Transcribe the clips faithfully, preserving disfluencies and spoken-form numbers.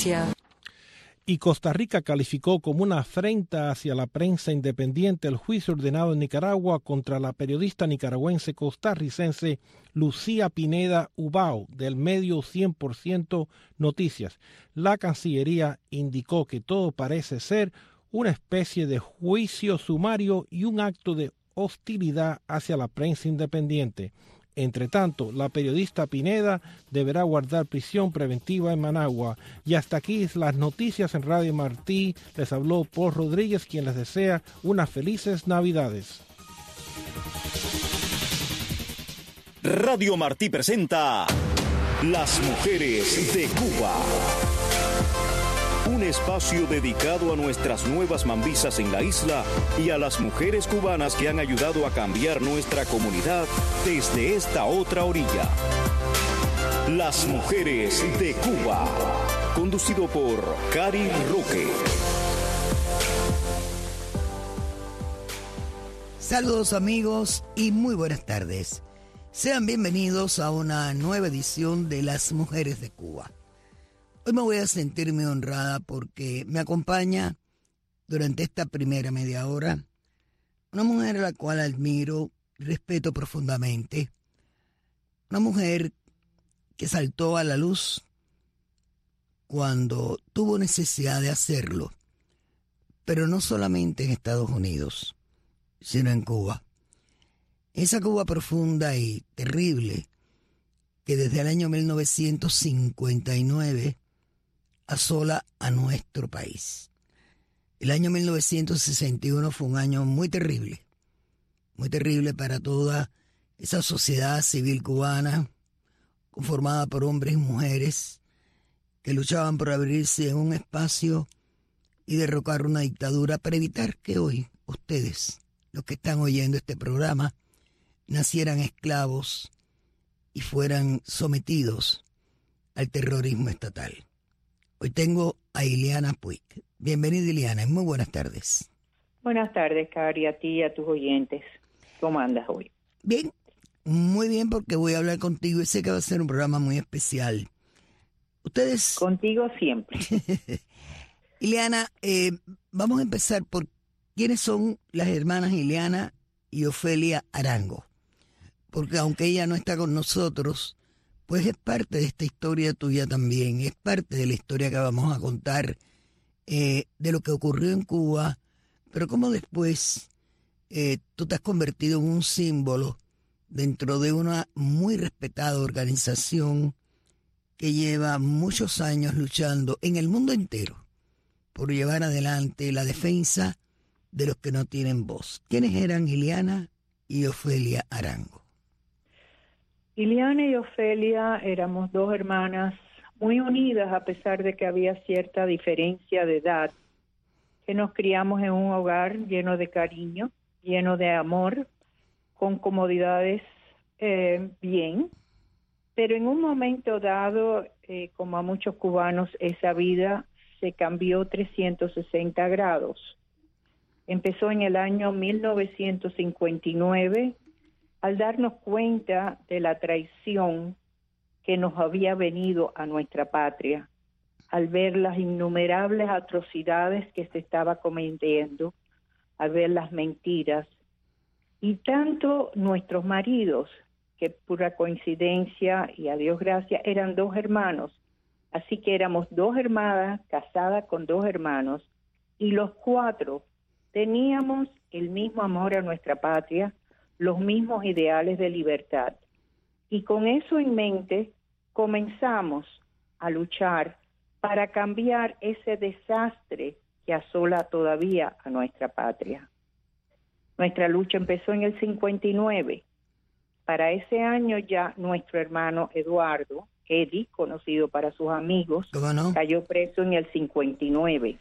noticia. Y Costa Rica calificó como una afrenta hacia la prensa independiente el juicio ordenado en Nicaragua contra la periodista nicaragüense costarricense Lucía Pineda Ubao del medio cien por ciento Noticias. La Cancillería indicó que todo parece ser una especie de juicio sumario y un acto de hostilidad hacia la prensa independiente. Entre tanto, la periodista Pineda deberá guardar prisión preventiva en Managua. Y hasta aquí las noticias en Radio Martí. Les habló Paul Rodríguez, quien les desea unas felices Navidades. Radio Martí presenta Las Mujeres de Cuba. Un espacio dedicado a nuestras nuevas mambisas en la isla y a las mujeres cubanas que han ayudado a cambiar nuestra comunidad desde esta otra orilla. Las Mujeres de Cuba, conducido por Cari Roque. Saludos amigos y muy buenas tardes. Sean bienvenidos a una nueva edición de Las Mujeres de Cuba. Hoy me voy a sentirme honrada porque me acompaña durante esta primera media hora una mujer a la cual admiro y respeto profundamente. Una mujer que saltó a la luz cuando tuvo necesidad de hacerlo, pero no solamente en Estados Unidos, sino en Cuba. Esa Cuba profunda y terrible que desde el año mil novecientos cincuenta y nueve asola a nuestro país. El año mil novecientos sesenta y uno fue un año muy terrible, muy terrible para toda esa sociedad civil cubana, conformada por hombres y mujeres que luchaban por abrirse en un espacio y derrocar una dictadura para evitar que hoy ustedes, los que están oyendo este programa, nacieran esclavos y fueran sometidos al terrorismo estatal. Hoy tengo a Ileana Puig. Bienvenida, Ileana, y muy buenas tardes. Buenas tardes, Cari, a ti y a tus oyentes. ¿Cómo andas hoy? Bien, muy bien, porque voy a hablar contigo y sé que va a ser un programa muy especial. Ustedes... Contigo siempre. Ileana, eh, vamos a empezar por quiénes son las hermanas Ileana y Ofelia Arango. Porque aunque ella no está con nosotros, pues es parte de esta historia tuya también, es parte de la historia que vamos a contar eh, de lo que ocurrió en Cuba, pero cómo después eh, tú te has convertido en un símbolo dentro de una muy respetada organización que lleva muchos años luchando en el mundo entero por llevar adelante la defensa de los que no tienen voz. ¿Quiénes eran Ileana y Ofelia Arango? Ileana y Ofelia éramos dos hermanas muy unidas a pesar de que había cierta diferencia de edad, que nos criamos en un hogar lleno de cariño, lleno de amor, con comodidades eh, bien, pero en un momento dado, eh, como a muchos cubanos, esa vida se cambió trescientos sesenta grados. Empezó en el año mil novecientos cincuenta y nueve, al darnos cuenta de la traición que nos había venido a nuestra patria, al ver las innumerables atrocidades que se estaba cometiendo, al ver las mentiras, y tanto nuestros maridos, que pura coincidencia y a Dios gracias, eran dos hermanos, así que éramos dos hermanas casadas con dos hermanos, y los cuatro teníamos el mismo amor a nuestra patria, los mismos ideales de libertad. Y con eso en mente, comenzamos a luchar para cambiar ese desastre que asola todavía a nuestra patria. Nuestra lucha empezó en el cincuenta y nueve. Para ese año ya nuestro hermano Eduardo, Eddie, conocido para sus amigos, no? cayó preso en el cincuenta y nueve.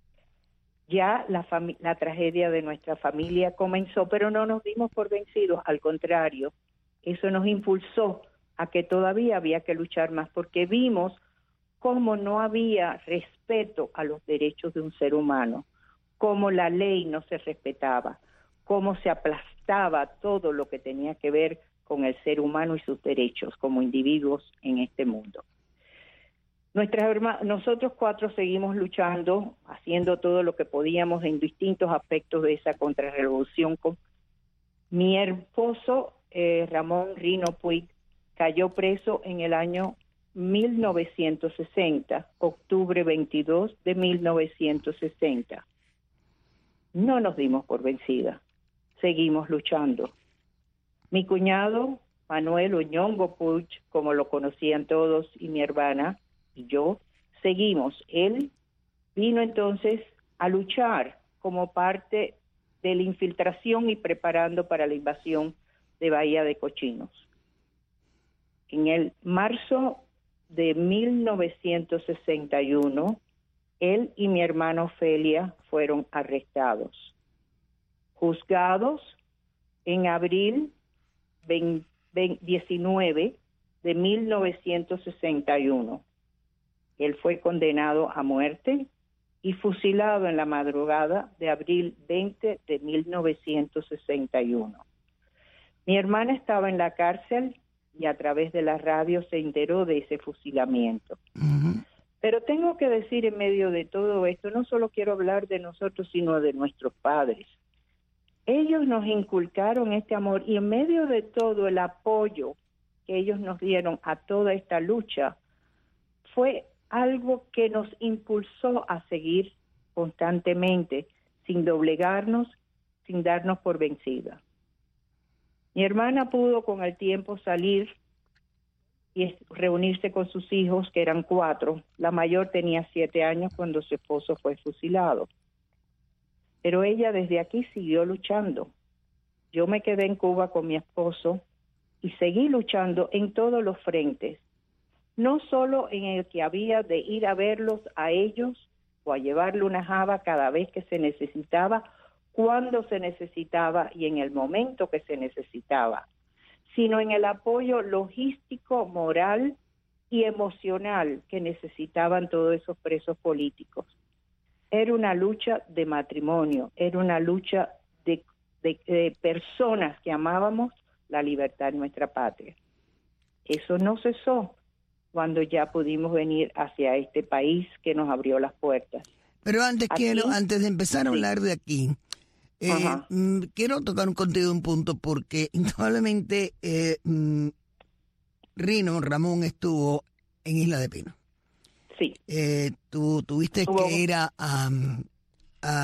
Ya la, fami- la tragedia de nuestra familia comenzó, pero no nos dimos por vencidos, al contrario, eso nos impulsó a que todavía había que luchar más, porque vimos cómo no había respeto a los derechos de un ser humano, cómo la ley no se respetaba, cómo se aplastaba todo lo que tenía que ver con el ser humano y sus derechos como individuos en este mundo. Nuestras hermanas, nosotros cuatro seguimos luchando, haciendo todo lo que podíamos en distintos aspectos de esa contrarrevolución. Mi esposo, eh, Ramón Rino Puig, cayó preso en el año mil novecientos sesenta, octubre veintidós de mil novecientos sesenta. No nos dimos por vencida, seguimos luchando. Mi cuñado, Manuel Oñongo Puig, como lo conocían todos, y mi hermana y yo, seguimos. Él vino entonces a luchar como parte de la infiltración y preparando para la invasión de Bahía de Cochinos. En el marzo de mil novecientos sesenta y uno, él y mi hermana Ofelia fueron arrestados, juzgados en abril diecinueve de mil novecientos sesenta y uno. Él fue condenado a muerte y fusilado en la madrugada de abril veinte de mil novecientos sesenta y uno. Mi hermana estaba en la cárcel y a través de la radio se enteró de ese fusilamiento. Uh-huh. Pero tengo que decir en medio de todo esto, no solo quiero hablar de nosotros, sino de nuestros padres. Ellos nos inculcaron este amor y en medio de todo el apoyo que ellos nos dieron a toda esta lucha, fue algo que nos impulsó a seguir constantemente, sin doblegarnos, sin darnos por vencida. Mi hermana pudo con el tiempo salir y reunirse con sus hijos, que eran cuatro. La mayor tenía siete años cuando su esposo fue fusilado. Pero ella desde aquí siguió luchando. Yo me quedé en Cuba con mi esposo y seguí luchando en todos los frentes. No solo en el que había de ir a verlos a ellos o a llevarle una java cada vez que se necesitaba, cuando se necesitaba y en el momento que se necesitaba, sino en el apoyo logístico, moral y emocional que necesitaban todos esos presos políticos. Era una lucha de matrimonio, era una lucha de, de, de personas que amábamos la libertad en nuestra patria. Eso no cesó cuando ya pudimos venir hacia este país que nos abrió las puertas. Pero antes Aquí, quiero, antes de empezar a hablar de aquí, eh, mm, quiero tocar contigo un punto porque indudablemente eh, mm, Rino, Ramón estuvo en Isla de Pino. Sí. Eh, tú tuviste Estuvo... que ir a, a, a,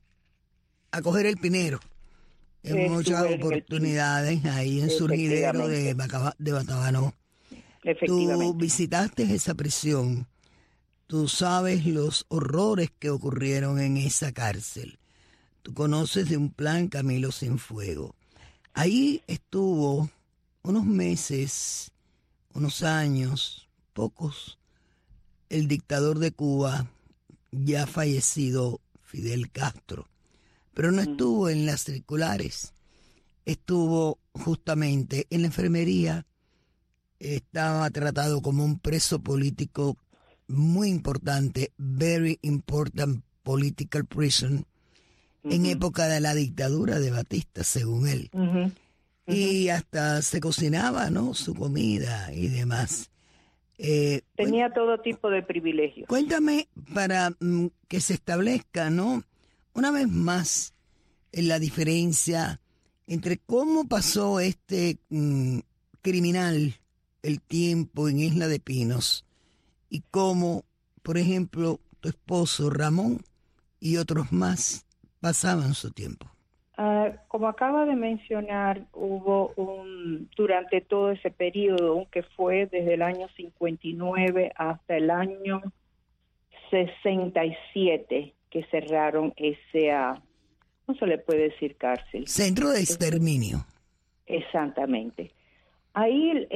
a coger el pinero en Estuve muchas oportunidades en ahí en Surgidero de, Bacaba, de Batabanó. Tú visitaste esa prisión, tú sabes los horrores que ocurrieron en esa cárcel. Tú conoces de un plan Camilo Cienfuegos. Ahí estuvo unos meses, unos años, pocos, el dictador de Cuba, ya fallecido Fidel Castro. Pero no estuvo en las circulares, estuvo justamente en la enfermería. Estaba tratado como un preso político muy importante, very important political prison, uh-huh. en época de la dictadura de Batista, según él. Uh-huh. Uh-huh. Y hasta se cocinaba, ¿no?, su comida y demás. Eh, Tenía todo tipo de privilegios. Cuéntame, para mm, que se establezca, ¿no?, una vez más, en la diferencia entre cómo pasó este mm, criminal el tiempo en Isla de Pinos y cómo, por ejemplo, tu esposo Ramón y otros más pasaban su tiempo. Uh, como acaba de mencionar, hubo un durante todo ese periodo, que fue desde el año cincuenta y nueve hasta el año sesenta y siete, que cerraron ese, uh, no se le puede decir cárcel. Centro de exterminio. Exactamente. Ahí el,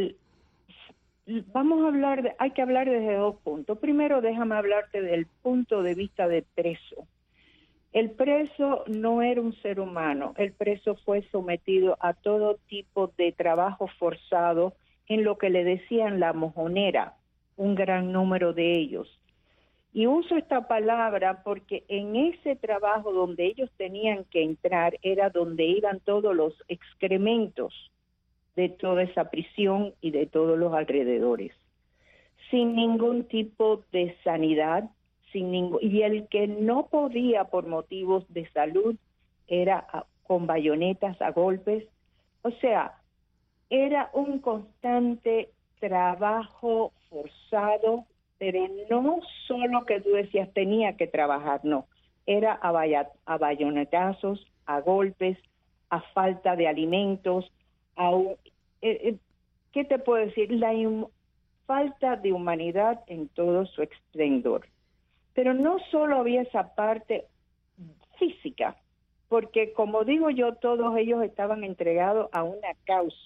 el vamos a hablar, de, hay que hablar desde dos puntos. Primero, déjame hablarte del punto de vista del preso. El preso no era un ser humano, el preso fue sometido a todo tipo de trabajo forzado en lo que le decían la mojonera, un gran número de ellos. Y uso esta palabra porque en ese trabajo donde ellos tenían que entrar era donde iban todos los excrementos de toda esa prisión y de todos los alrededores. sin ningún tipo de sanidad, sin ningún, y el que no podía por motivos de salud era a, con bayonetas a golpes. O sea, era un constante trabajo forzado, pero no solo que tú decías tenía que trabajar, no, era a, vaya, a bayonetazos, a golpes, a falta de alimentos, a un, eh, eh, ¿qué te puedo decir? La in, falta de humanidad en todo su esplendor. Pero no solo había esa parte física, porque como digo yo, todos ellos estaban entregados a una causa.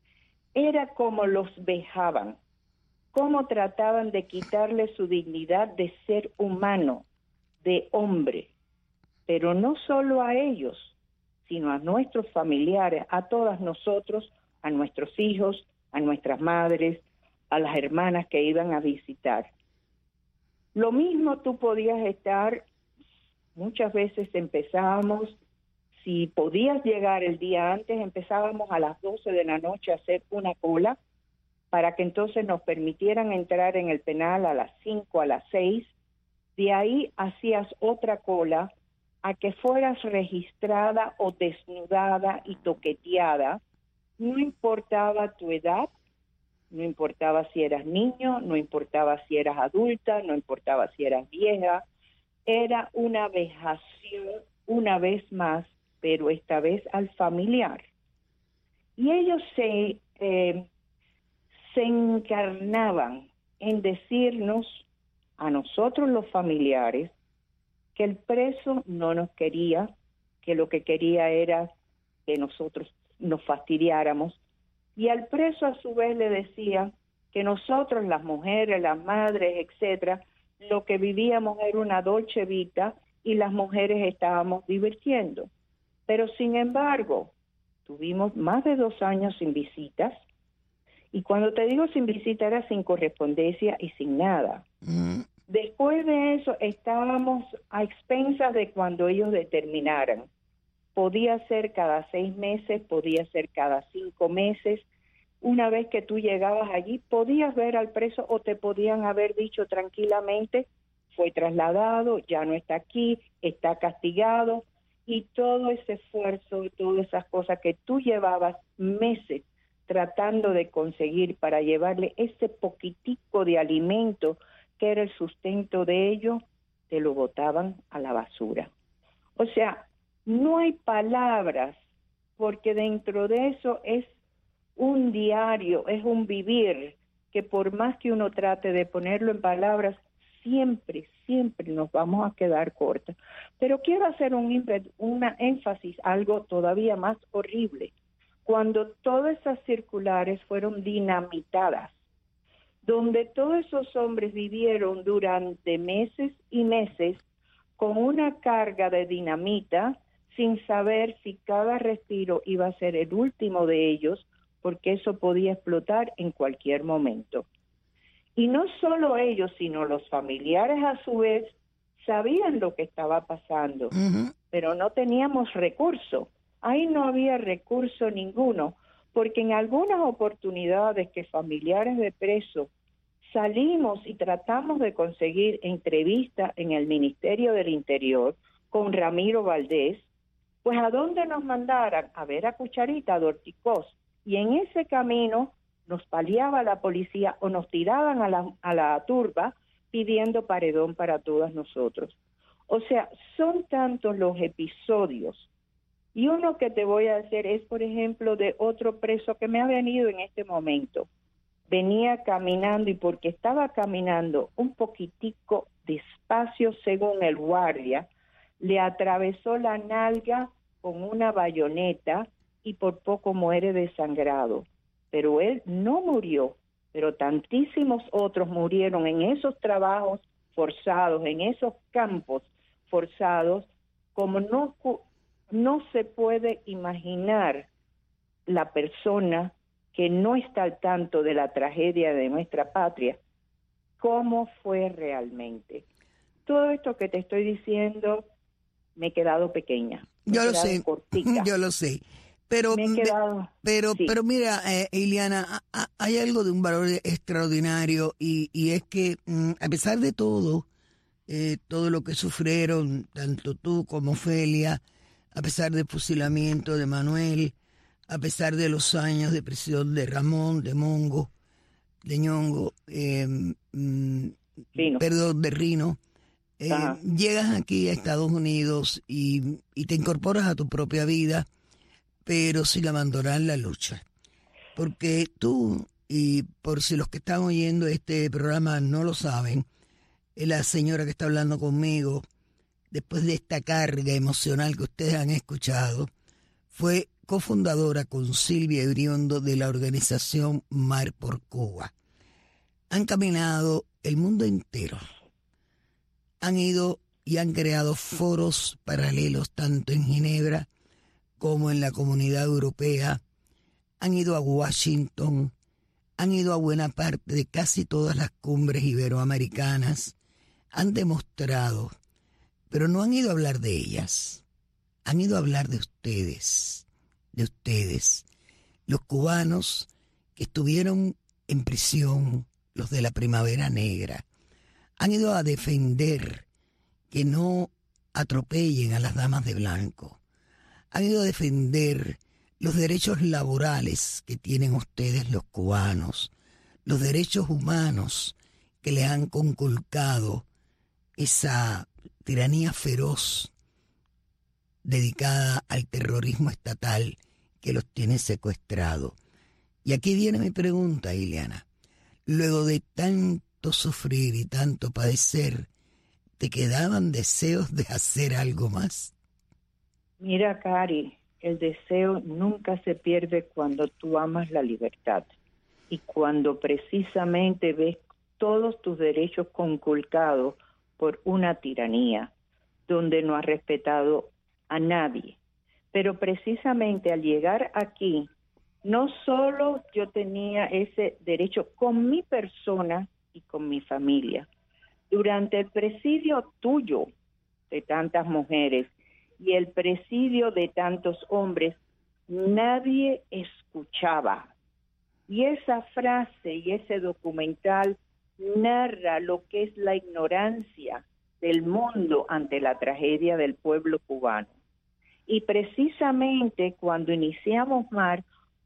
Era como los vejaban, cómo trataban de quitarle su dignidad de ser humano, de hombre. Pero no solo a ellos, sino a nuestros familiares, a todas nosotros, a nuestros hijos, a nuestras madres, a las hermanas que iban a visitar. Lo mismo tú podías estar, muchas veces empezábamos, si podías llegar el día antes, empezábamos a las doce de la noche a hacer una cola para que entonces nos permitieran entrar en el penal a las cinco, a las seis. De ahí hacías otra cola a que fueras registrada o desnudada y toqueteada. No importaba tu edad, no importaba si eras niño, no importaba si eras adulta, no importaba si eras vieja. Era una vejación una vez más, pero esta vez al familiar. Y ellos se, eh, se encarnaban en decirnos a nosotros los familiares que el preso no nos quería, que lo que quería era que nosotros nos fastidiáramos, y al preso a su vez le decía que nosotros, las mujeres, las madres, etcétera, lo que vivíamos era una dolce vita y las mujeres estábamos divirtiendo. Pero sin embargo, tuvimos más de dos años sin visitas, y cuando te digo sin visita era sin correspondencia y sin nada. Mm. Después de eso estábamos a expensas de cuando ellos determinaran. Podía ser cada seis meses, podía ser cada cinco meses. Una vez que tú llegabas allí, podías ver al preso o te podían haber dicho tranquilamente, fue trasladado, ya no está aquí, está castigado. Y todo ese esfuerzo, todas esas cosas que tú llevabas meses tratando de conseguir para llevarle ese poquitico de alimento que era el sustento de ellos, te lo botaban a la basura. O sea, no hay palabras, porque dentro de eso es un diario, es un vivir, que por más que uno trate de ponerlo en palabras, siempre, siempre nos vamos a quedar cortos. Pero quiero hacer un una énfasis, algo todavía más horrible. Cuando todas esas circulares fueron dinamitadas, donde todos esos hombres vivieron durante meses y meses con una carga de dinamita, sin saber si cada respiro iba a ser el último de ellos, porque eso podía explotar en cualquier momento. Y no solo ellos, sino los familiares a su vez sabían lo que estaba pasando, uh-huh. pero no teníamos recurso. Ahí no había recurso ninguno, porque en algunas oportunidades que familiares de presos salimos y tratamos de conseguir entrevista en el Ministerio del Interior con Ramiro Valdés, pues ¿a dónde nos mandaran? A ver a Cucharita, a Dorticós, y en ese camino nos paliaba la policía o nos tiraban a la, a la turba pidiendo paredón para todas nosotros. O sea, son tantos los episodios. Y uno que te voy a hacer es, por ejemplo, de otro preso que me ha venido en este momento. Venía caminando y porque estaba caminando un poquitico despacio según el guardia, le atravesó la nalga con una bayoneta y por poco muere desangrado. Pero él no murió, pero tantísimos otros murieron en esos trabajos forzados, en esos campos forzados, como no, no se puede imaginar la persona que no está al tanto de la tragedia de nuestra patria, cómo fue realmente. Todo esto que te estoy diciendo, me he quedado pequeña. Yo lo sé, cortita. Yo lo sé. Pero, me he quedado... pero, sí. pero mira, eh, Iliana, a, a, hay algo de un valor extraordinario y, y es que mm, a pesar de todo, eh, todo lo que sufrieron, tanto tú como Ofelia, a pesar del fusilamiento de Manuel, a pesar de los años de prisión de Ramón, de Mongo, de Ñongo, eh, mm, perdón, de Rino, eh, llegas aquí a Estados Unidos y, y te incorporas a tu propia vida, pero sin abandonar la lucha. Porque tú, y por si los que están oyendo este programa no lo saben, la señora que está hablando conmigo, después de esta carga emocional que ustedes han escuchado, fue cofundadora con Silvia Iriondo de la organización Mar por Cuba. Han caminado el mundo entero. Han ido y han creado foros paralelos tanto en Ginebra como en la Comunidad Europea. Han ido a Washington, han ido a buena parte de casi todas las cumbres iberoamericanas. Han demostrado, pero no han ido a hablar de ellas. Han ido a hablar de ustedes, de ustedes, los cubanos que estuvieron en prisión, los de la Primavera Negra. Han ido a defender que no atropellen a las damas de blanco. Han ido a defender los derechos laborales que tienen ustedes los cubanos, los derechos humanos que le han conculcado esa tiranía feroz dedicada al terrorismo estatal que los tiene secuestrados. Y aquí viene mi pregunta, Iliana. Luego de tanto sufrir y tanto padecer, ¿te quedaban deseos de hacer algo más? Mira, Cari, el deseo nunca se pierde cuando tú amas la libertad y cuando precisamente ves todos tus derechos conculcados por una tiranía donde no has respetado a nadie. Pero precisamente al llegar aquí, no solo yo tenía ese derecho con mi persona y con mi familia. Durante el presidio tuyo de tantas mujeres y el presidio de tantos hombres, nadie escuchaba. Y esa frase y ese documental narra lo que es la ignorancia del mundo ante la tragedia del pueblo cubano. Y precisamente cuando iniciamos Mar,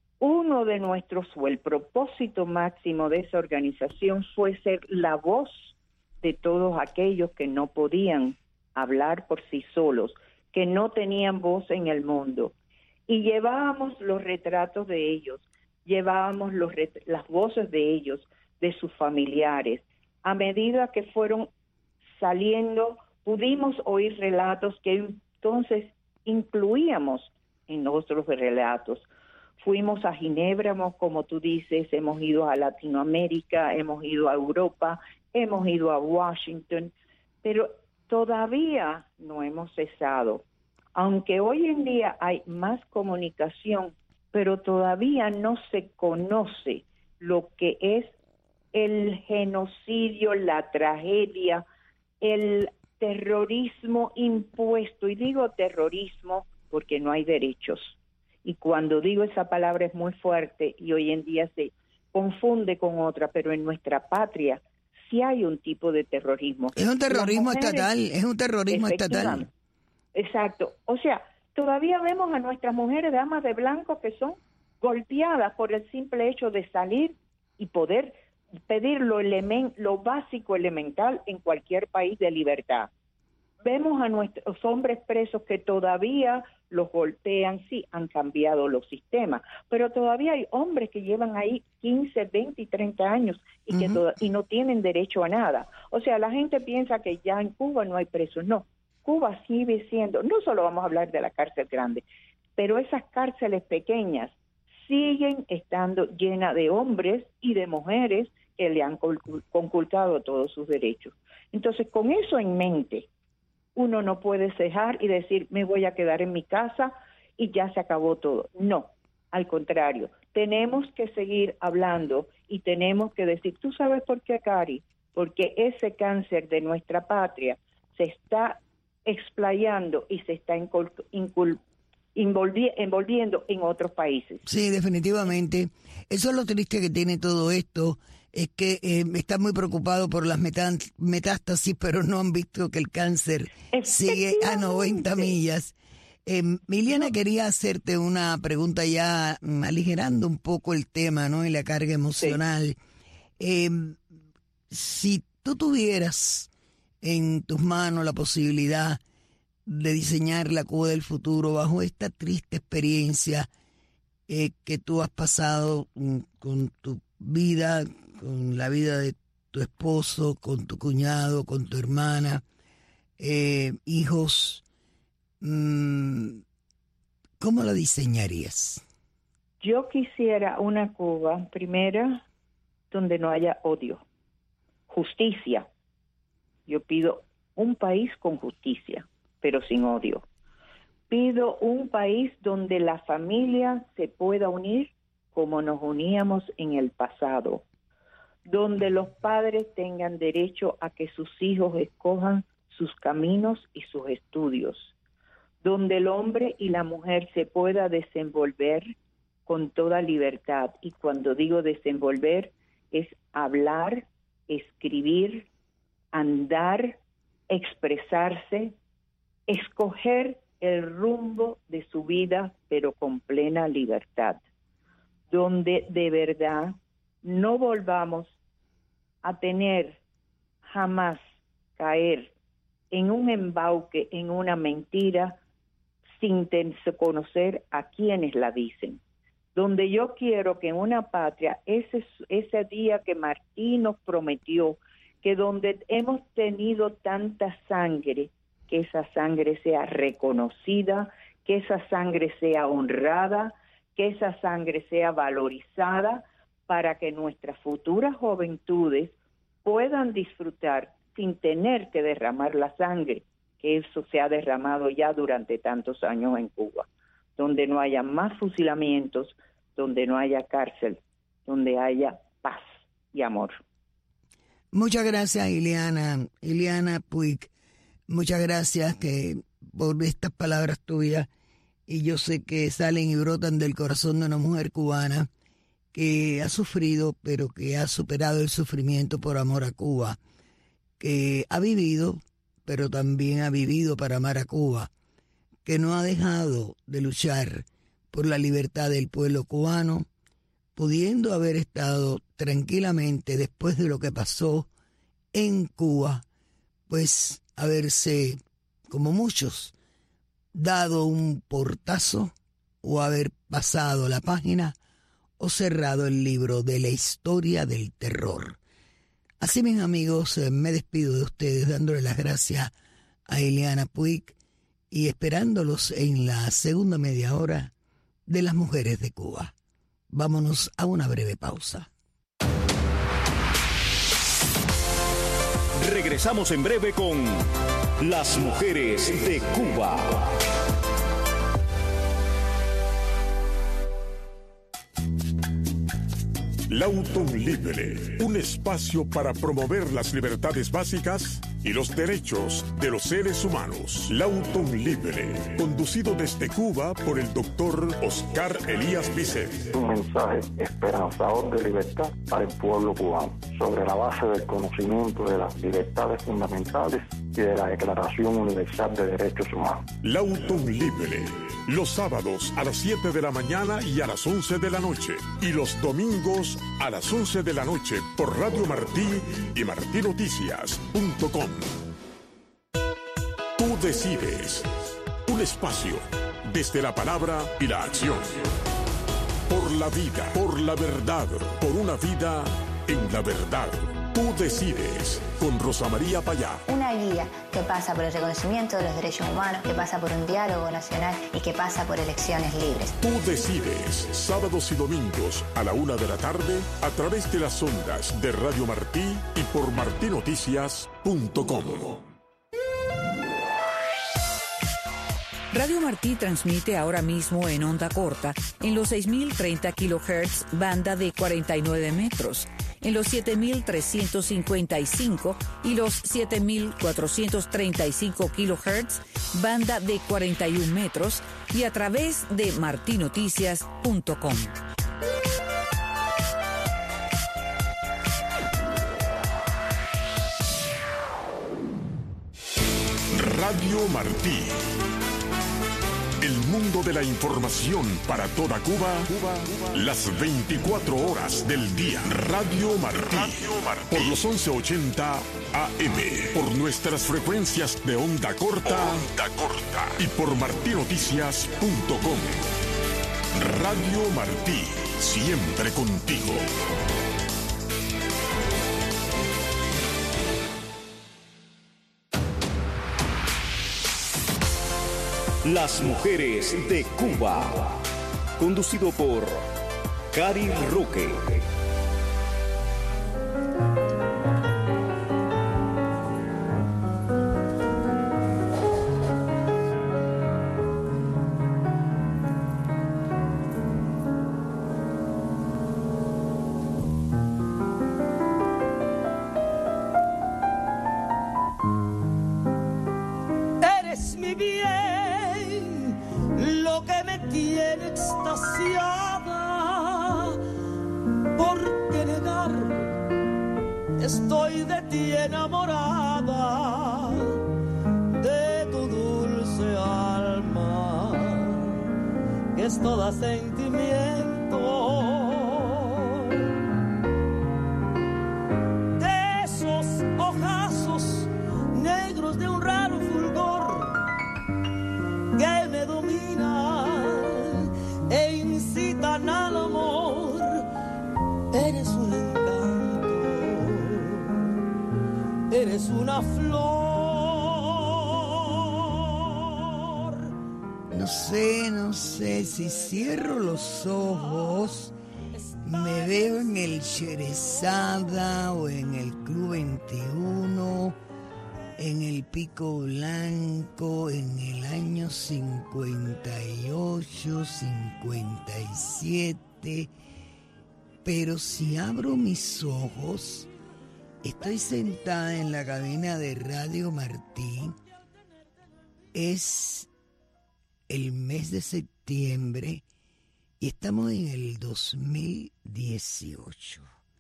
uno de nuestros, o el propósito máximo de esa organización fue ser la voz de todos aquellos que no podían hablar por sí solos, que no tenían voz en el mundo. Y llevábamos los retratos de ellos, llevábamos los ret- las voces de ellos, de sus familiares. A medida que fueron saliendo, pudimos oír relatos que entonces incluíamos en nuestros relatos. Fuimos a Ginebra, como tú dices, hemos ido a Latinoamérica, hemos ido a Europa, hemos ido a Washington, pero todavía no hemos cesado. Aunque hoy en día hay más comunicación, pero todavía no se conoce lo que es el genocidio, la tragedia, el terrorismo impuesto. Y digo terrorismo porque no hay derechos. Y cuando digo esa palabra es muy fuerte y hoy en día se confunde con otra, pero en nuestra patria sí hay un tipo de terrorismo. Es un terrorismo mujeres, estatal, es un terrorismo estatal. Exacto. O sea, todavía vemos a nuestras mujeres damas de blanco que son golpeadas por el simple hecho de salir y poder pedir lo, elemen, lo básico elemental en cualquier país de libertad. Vemos a nuestros hombres presos que todavía los golpean, sí, han cambiado los sistemas, pero todavía hay hombres que llevan ahí quince, veinte y treinta años y, que uh-huh. toda, y no tienen derecho a nada. O sea, la gente piensa que ya en Cuba no hay presos. No, Cuba sigue siendo, no solo vamos a hablar de la cárcel grande, pero esas cárceles pequeñas siguen estando llenas de hombres y de mujeres que le han conculcado todos sus derechos. Entonces, con eso en mente, uno no puede cejar y decir, me voy a quedar en mi casa y ya se acabó todo. No, al contrario, tenemos que seguir hablando y tenemos que decir, ¿tú sabes por qué, Cari? Porque ese cáncer de nuestra patria se está explayando y se está incul- incul- envolvi- envolviendo en otros países. Sí, definitivamente. Eso es lo triste que tiene todo esto, es que eh, están muy preocupados por las metá- metástasis, pero no han visto que el cáncer sigue a noventa millas. Eh, Iliana, quería hacerte una pregunta ya mm, aligerando un poco el tema, ¿no? Y la carga emocional. Sí. Eh, si tú tuvieras en tus manos la posibilidad de diseñar la Cuba del futuro bajo esta triste experiencia eh, que tú has pasado mm, con tu vida, con la vida de tu esposo, con tu cuñado, con tu hermana, eh, hijos, mm, ¿cómo la diseñarías? Yo quisiera una Cuba, primero, donde no haya odio, justicia. Yo pido un país con justicia, pero sin odio. Pido un país donde la familia se pueda unir como nos uníamos en el pasado, donde los padres tengan derecho a que sus hijos escojan sus caminos y sus estudios, donde el hombre y la mujer se pueda desenvolver con toda libertad. Y cuando digo desenvolver, es hablar, escribir, andar, expresarse, escoger el rumbo de su vida, pero con plena libertad, donde de verdad no volvamos a tener jamás caer en un embauque, en una mentira, sin ten- conocer a quienes la dicen. Donde yo quiero que en una patria, ese, ese día que Martí nos prometió, que donde hemos tenido tanta sangre, que esa sangre sea reconocida, que esa sangre sea honrada, que esa sangre sea valorizada, para que nuestras futuras juventudes puedan disfrutar sin tener que derramar la sangre, que eso se ha derramado ya durante tantos años en Cuba, donde no haya más fusilamientos, donde no haya cárcel, donde haya paz y amor. Muchas gracias, Iliana, Iliana Puig. Muchas gracias que por estas palabras tuyas, y yo sé que salen y brotan del corazón de una mujer cubana que ha sufrido, pero que ha superado el sufrimiento por amor a Cuba, que ha vivido, pero también ha vivido para amar a Cuba, que no ha dejado de luchar por la libertad del pueblo cubano, pudiendo haber estado tranquilamente después de lo que pasó en Cuba, pues haberse, como muchos, dado un portazo o haber pasado la página o cerrado el libro de la historia del terror. Así, mis amigos, me despido de ustedes dándole las gracias a Iliana Puig y esperándolos en la segunda media hora de Las Mujeres de Cuba. Vámonos a una breve pausa. Regresamos en breve con Las Mujeres de Cuba. Lauton Libre, un espacio para promover las libertades básicas y los derechos de los seres humanos. Lauton Libre, conducido desde Cuba por el doctor Oscar Elías Bicet. Un mensaje esperanzador de libertad para el pueblo cubano, sobre la base del conocimiento de las libertades fundamentales y de la Declaración Universal de Derechos Humanos. Lauton Libre, los sábados a las siete de la mañana y a las once de la noche, y los domingos a las once de la noche por Radio Martí y martí noticias punto com. Tú decides, un espacio desde la palabra y la acción. Por la vida, por la verdad, por una vida en la verdad. Tú decides, con Rosa María Payá. Una guía que pasa por el reconocimiento de los derechos humanos, que pasa por un diálogo nacional y que pasa por elecciones libres. Tú decides, sábados y domingos a la una de la tarde, a través de las ondas de Radio Martí y por martí noticias punto com. Radio Martí transmite ahora mismo en onda corta en los seis mil treinta kilohertz, banda de cuarenta y nueve metros, en los siete mil trescientos cincuenta y cinco y los siete mil cuatrocientos treinta y cinco kilohertz, banda de cuarenta y un metros, y a través de martinoticias punto com. Radio Martí. El mundo de la información para toda Cuba, Cuba, Cuba. Las veinticuatro horas del día. Radio Martí. Radio Martí. Por los once ochenta A M. Por nuestras frecuencias de onda corta. Onda corta. Y por martinoticias punto com. Radio Martí. Siempre contigo. Las mujeres de Cuba. Conducido por Cari Roque. Eres mi bien, lo que me tiene extasiada. ¿Por qué negar? Estoy de ti enamorada, de tu dulce alma, que es toda sentimiento. De esos ojazos negros de un raro fulgor que me dominan e incitan al amor. Eres un encanto, eres una flor. No sé, no sé, si cierro los ojos, me veo en el Sherezada o en el Club veintiuno, en el Pico Blanco, en el año cincuenta y ocho, cincuenta y siete. Pero si abro mis ojos, estoy sentada en la cabina de Radio Martí. Es el mes de septiembre y estamos en el dos mil dieciocho.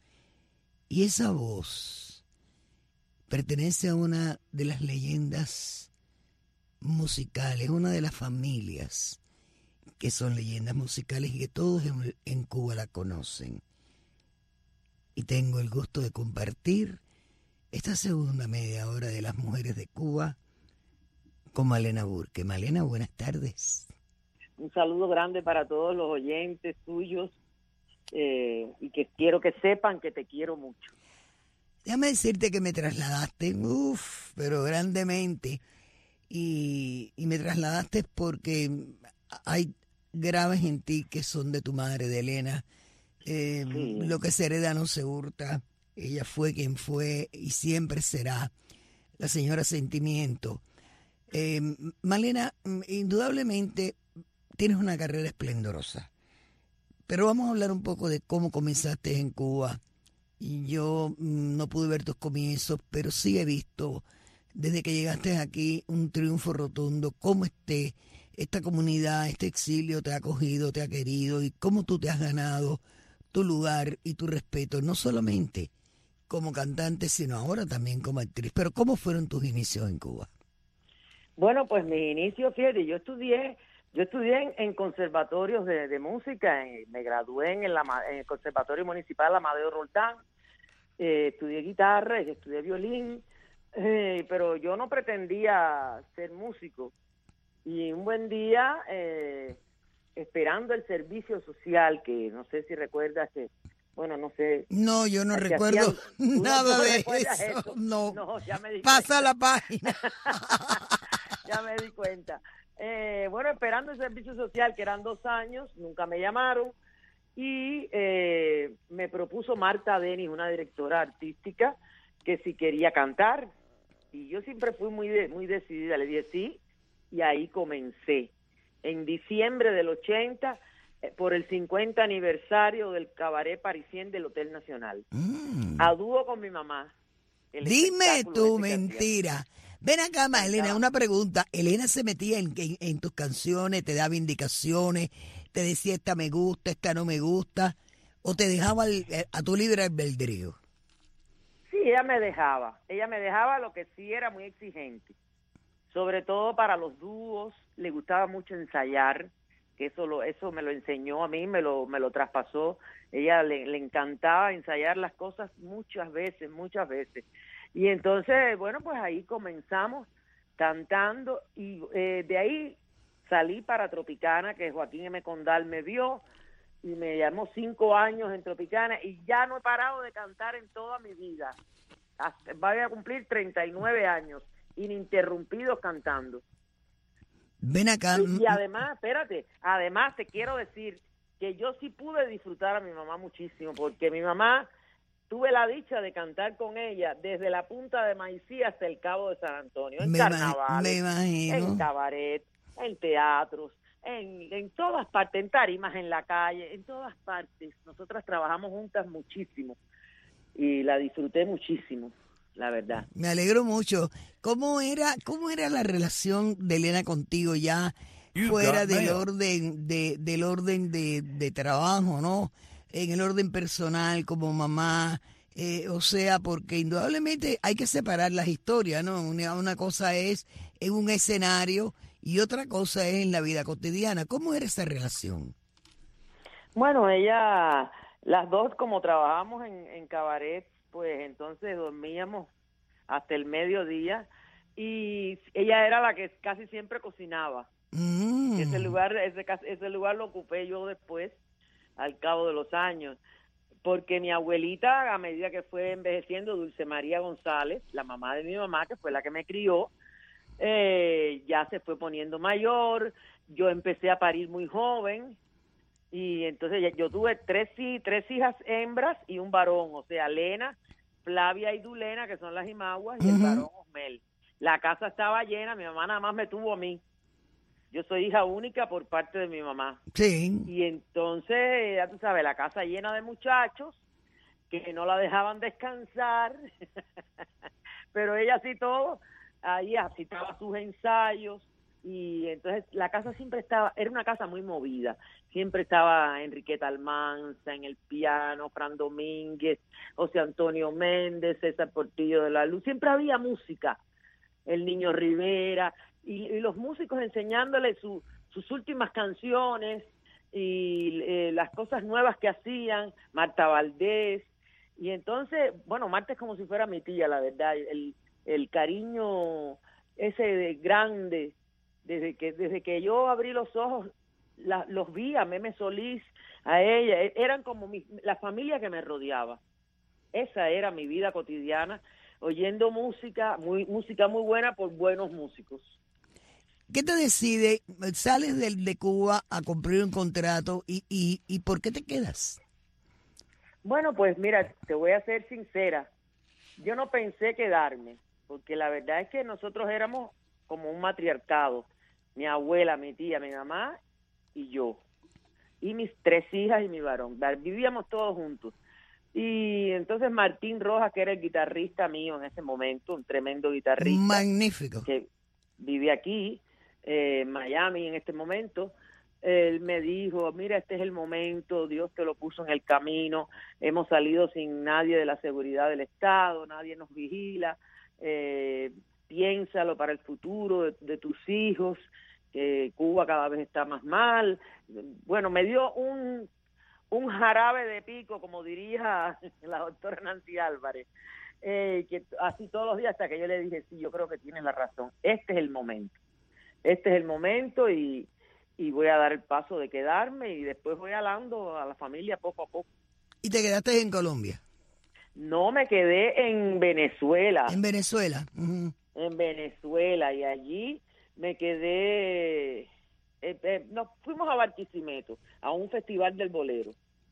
Y esa voz pertenece a una de las leyendas musicales, una de las familias que son leyendas musicales y que todos en, en Cuba la conocen. Y tengo el gusto de compartir esta segunda media hora de las mujeres de Cuba con Malena Burke. Malena, buenas tardes. Un saludo grande para todos los oyentes tuyos eh, y que quiero que sepan que te quiero mucho. Déjame decirte que me trasladaste, uff, pero grandemente, y, y me trasladaste porque hay graves en ti que son de tu madre, de Elena. Eh, sí. Lo que se hereda no se hurta. Ella fue quien fue y siempre será la señora Sentimiento. Eh, Malena, indudablemente tienes una carrera esplendorosa, pero vamos a hablar un poco de cómo comenzaste en Cuba. Y yo no pude ver tus comienzos, pero sí he visto desde que llegaste aquí un triunfo rotundo. Cómo este, esta comunidad, este exilio te ha acogido, te ha querido, y cómo tú te has ganado tu lugar y tu respeto, no solamente como cantante, sino ahora también como actriz. Pero ¿cómo fueron tus inicios en Cuba? Bueno, pues mis inicios, fíjate, yo estudié, yo estudié en, en conservatorios de, de música, en, me gradué en, la, en el Conservatorio Municipal Amadeo Roldán, eh, estudié guitarra, estudié violín, eh, pero yo no pretendía ser músico. Y un buen día, eh, esperando el servicio social, que no sé si recuerdas que, bueno, no sé. No, yo no recuerdo hacían, nada no de eso, eso. No, no ya me di pasa cuenta. La página. Ya me di cuenta. Eh, bueno, esperando el servicio social, que eran dos años, nunca me llamaron, y eh, me propuso Marta Denis, una directora artística, que si quería cantar, y yo siempre fui muy de, muy decidida, le dije sí, y ahí comencé. En diciembre del ochenta eh, por el cincuenta aniversario del Cabaret Parisien del Hotel Nacional. Mm. A dúo con mi mamá. Dime tú, mentira. Ven acá, Elena, una pregunta. Elena se metía en, en, en tus canciones, te daba indicaciones, te decía esta me gusta, esta no me gusta, o te dejaba el, a tu libre albedrío. Sí, ella me dejaba. Ella me dejaba, lo que sí era muy exigente. Sobre todo para los dúos, le gustaba mucho ensayar, que eso lo, eso me lo enseñó a mí, me lo, me lo traspasó. Ella le, le encantaba ensayar las cosas muchas veces, muchas veces. Y entonces, bueno, pues ahí comenzamos cantando y eh, de ahí salí para Tropicana, que Joaquín M. Condal me vio y me llamó cinco años en Tropicana y ya no he parado de cantar en toda mi vida. Hasta, voy a cumplir treinta y nueve años ininterrumpidos cantando. Ven acá. Y, y además, espérate, además te quiero decir que yo sí pude disfrutar a mi mamá muchísimo, porque mi mamá, tuve la dicha de cantar con ella desde la punta de Maicí hasta el Cabo de San Antonio, en me carnavales, me imagino. en cabaret, en teatros, en, en todas partes, en tarimas, en la calle, en todas partes. Nosotras trabajamos juntas muchísimo y la disfruté muchísimo, la verdad. Me alegro mucho. ¿Cómo era, cómo era la relación de Elena contigo ya fuera del orden de del orden de, de trabajo, ¿no? En el orden personal, como mamá, eh, o sea, porque indudablemente hay que separar las historias, ¿no? Una, una cosa es en un escenario y otra cosa es en la vida cotidiana. ¿Cómo era esa relación? Bueno, ella, las dos como trabajamos en, en cabaret, pues entonces dormíamos hasta el mediodía y ella era la que casi siempre cocinaba. Mm. Ese lugar, ese, ese lugar lo ocupé yo después, al cabo de los años, porque mi abuelita, a medida que fue envejeciendo, Dulce María González, la mamá de mi mamá, que fue la que me crió, eh, ya se fue poniendo mayor. Yo empecé a parir muy joven y entonces yo tuve tres, tres hijas hembras y un varón, o sea, Lena, Flavia y Dulena, que son las Imaguas, y uh-huh. el varón Osmel. La casa estaba llena, mi mamá nada más me tuvo a mí. Yo soy hija única por parte de mi mamá. Sí. Y entonces, ya tú sabes, la casa llena de muchachos que no la dejaban descansar, pero ella sí todo, ahí asistaba sus ensayos, y entonces la casa siempre estaba, era una casa muy movida, siempre estaba Enriqueta Almanza en el piano, Fran Domínguez, José Antonio Méndez, César Portillo de la Luz, siempre había música, el Niño Rivera, y, y los músicos enseñándole su, sus últimas canciones y eh, las cosas nuevas que hacían, Marta Valdés, y entonces, bueno, Marta es como si fuera mi tía, la verdad, el, el cariño ese de grande, desde que desde que yo abrí los ojos, la, los vi a Meme Solís, a ella, eran como mi, la familia que me rodeaba. Esa era mi vida cotidiana, oyendo música, muy música muy buena por buenos músicos. ¿Qué te decide? Sales de, de Cuba a cumplir un contrato y, y, y ¿por qué te quedas? Bueno, pues mira, te voy a ser sincera. Yo no pensé quedarme, porque la verdad es que nosotros éramos como un matriarcado. Mi abuela, mi tía, mi mamá y yo. Y mis tres hijas y mi varón. Vivíamos todos juntos. Y entonces Martín Rojas, que era el guitarrista mío en ese momento, un tremendo guitarrista. Magnífico. Que vive aquí, eh, en Miami en este momento. Él me dijo, mira, este es el momento, Dios te lo puso en el camino, hemos salido sin nadie de la seguridad del Estado, nadie nos vigila, eh, piénsalo para el futuro de, de tus hijos, que Cuba cada vez está más mal. Bueno, me dio un, un jarabe de pico, como diría la doctora Nancy Álvarez, eh, que así todos los días, hasta que yo le dije, sí, yo creo que tienes la razón, este es el momento, este es el momento y, y voy a dar el paso de quedarme y después voy hablando a la familia poco a poco. ¿Y te quedaste en Colombia? No, me quedé en Venezuela. En Venezuela. Uh-huh. En Venezuela, y allí me quedé, eh, eh, nos fuimos a Barquisimeto, a un festival del bolero,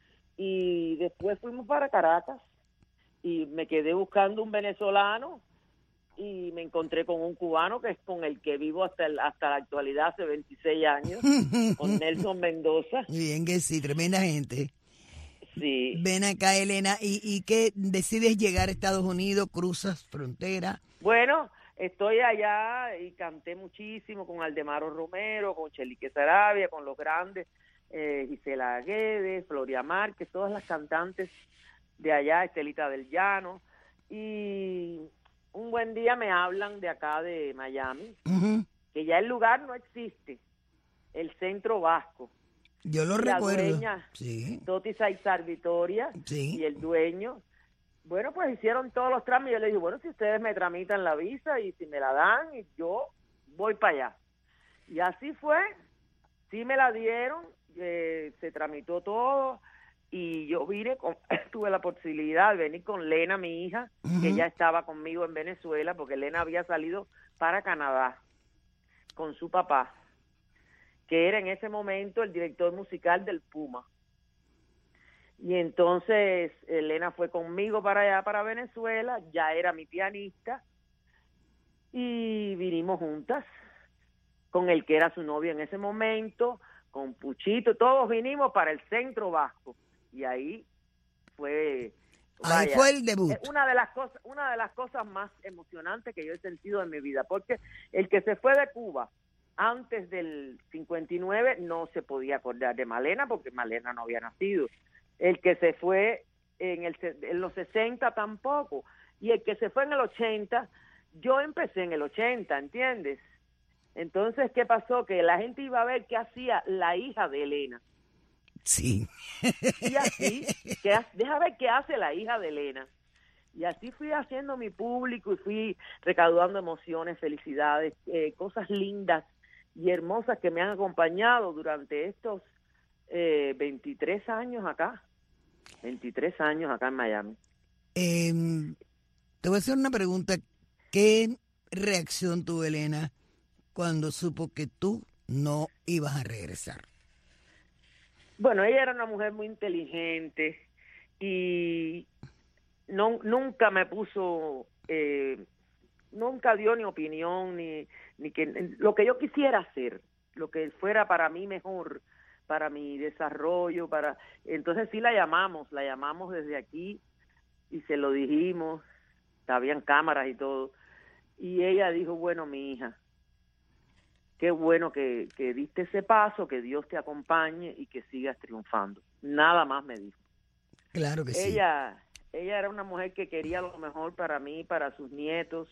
y después fuimos para Caracas, y me quedé buscando un venezolano y me encontré con un cubano que es con el que vivo hasta el, hasta la actualidad, hace veintiséis años, con Nelson Mendoza. Bien que sí, tremenda gente. Sí. Ven acá, Elena, ¿y, y qué decides llegar a Estados Unidos? ¿Cruzas frontera? Bueno, estoy allá y canté muchísimo con Aldemaro Romero, con Chelique Sarabia, con los grandes, eh, Gisela Guedes, Floria Márquez, todas las cantantes de allá, Estelita del Llano, y un buen día me hablan de acá de Miami, uh-huh. que ya el lugar no existe, el Centro Vasco. Yo lo la recuerdo. Dueña, sí. Toti Saizar Vitoria, sí. y el dueño, bueno, pues hicieron todos los trámites. Yo le dije, bueno, si ustedes me tramitan la visa y si me la dan, yo voy para allá. Y así fue, sí me la dieron, eh, se tramitó todo, y yo vine, con, tuve la posibilidad de venir con Lena, mi hija, uh-huh. que ya estaba conmigo en Venezuela, porque Lena había salido para Canadá con su papá, que era en ese momento el director musical del Puma. Y entonces Elena fue conmigo para allá, para Venezuela, ya era mi pianista, y vinimos juntas, con el que era su novio en ese momento, con Puchito, todos vinimos para el Centro Vasco, y ahí fue... Ahí vaya, fue el debut. Una de las cosas, una de las cosas más emocionantes que yo he sentido en mi vida, porque el que se fue de Cuba antes del cincuenta y nueve no se podía acordar de Malena porque Malena no había nacido. El que se fue en, el, en los sesenta tampoco. Y el que se fue en el ochenta, yo empecé en el ochenta, ¿entiendes? Entonces, ¿qué pasó? Que la gente iba a ver qué hacía la hija de Elena. Sí. Y así, que, deja ver qué hace la hija de Elena. Y así fui haciendo mi público y fui recaudando emociones, felicidades, eh, cosas lindas y hermosas que me han acompañado durante estos eh, veintitrés años acá, veintitrés años acá en Miami. Eh, te voy a hacer una pregunta. ¿Qué reacción tuvo Elena cuando supo que tú no ibas a regresar? Bueno, ella era una mujer muy inteligente y no nunca me puso... Eh, nunca dio ni opinión, ni, ni que lo que yo quisiera hacer, lo que fuera para mí mejor, para mi desarrollo, para entonces sí la llamamos, la llamamos desde aquí y se lo dijimos, habían cámaras y todo, y ella dijo, bueno, mi hija, qué bueno que, que diste ese paso, que Dios te acompañe y que sigas triunfando. Nada más me dijo. Claro que sí. Ella, ella era una mujer que quería lo mejor para mí, para sus nietos,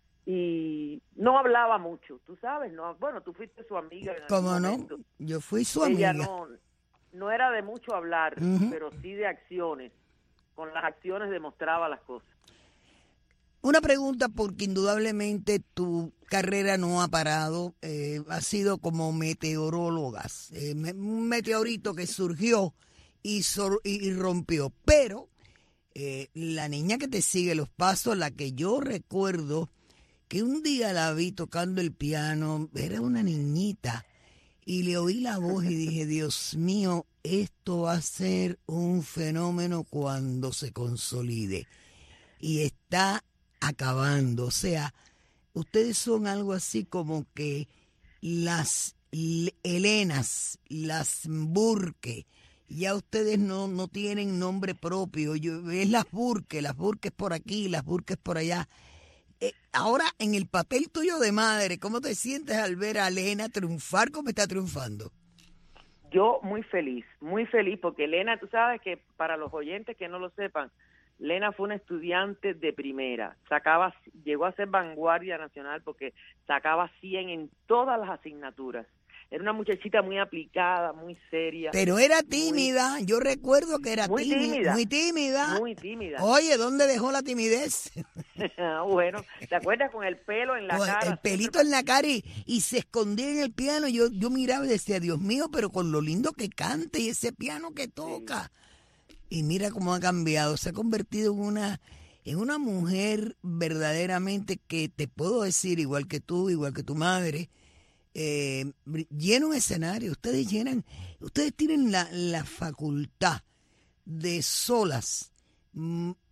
y no hablaba mucho, tú sabes, no, bueno, tú fuiste su amiga. ¿Cómo no? Yo fui su amiga. Ella no, no era de mucho hablar, uh-huh. pero sí de acciones. Con las acciones demostraba las cosas. Una pregunta, porque indudablemente tu carrera no ha parado, eh, ha sido como meteorólogas, eh, un meteorito que surgió y, sor- y rompió, pero eh, la niña que te sigue los pasos, la que yo recuerdo, que un día la vi tocando el piano, era una niñita, y le oí la voz y dije, Dios mío, esto va a ser un fenómeno cuando se consolide. Y está acabando, o sea, ustedes son algo así como que las Elenas, las Burke, ya ustedes no, no tienen nombre propio, yo, es las Burke, las Burke por aquí, las Burke por allá. Eh, ahora, en el papel tuyo de madre, ¿cómo te sientes al ver a Elena triunfar como está triunfando? Yo muy feliz, muy feliz, porque Elena, tú sabes que para los oyentes que no lo sepan, Elena fue una estudiante de primera, sacaba, llegó a ser vanguardia nacional porque sacaba cien en todas las asignaturas. Era una muchachita muy aplicada, muy seria. Pero era tímida, muy, yo recuerdo que era muy tímida, tímida. Muy tímida. Muy tímida. Oye, ¿dónde dejó la timidez? Bueno, ¿te acuerdas con el pelo en la con cara? El pelito en la cara y, y se escondía en el piano. Yo, yo miraba y decía, Dios mío, pero con lo lindo que canta y ese piano que toca. Sí. Y mira cómo ha cambiado, se ha convertido en una... en una mujer verdaderamente que te puedo decir, igual que tú, igual que tu madre, eh, llena un escenario. Ustedes llenan, ustedes tienen la, la facultad de solas,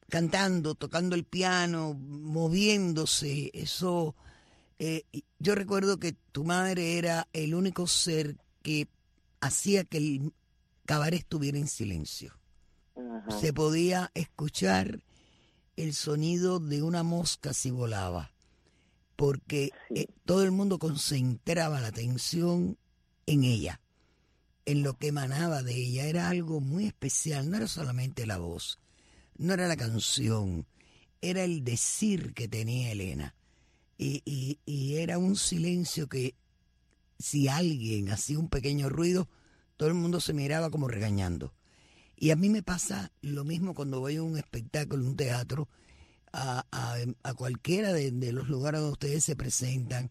cantando, tocando el piano, moviéndose. Eso, eh, yo recuerdo que tu madre era el único ser que hacía que el cabaret estuviera en silencio. Ajá. Se podía escuchar el sonido de una mosca si volaba, porque Sí. eh, todo el mundo concentraba la atención en ella, en lo que emanaba de ella. Era algo muy especial, no era solamente la voz, no era la canción, era el decir que tenía Elena. Y, y, y era un silencio que si alguien hacía un pequeño ruido, todo el mundo se miraba como regañando. Y a mí me pasa lo mismo cuando voy a un espectáculo, un teatro, a, a, a cualquiera de, de los lugares donde ustedes se presentan.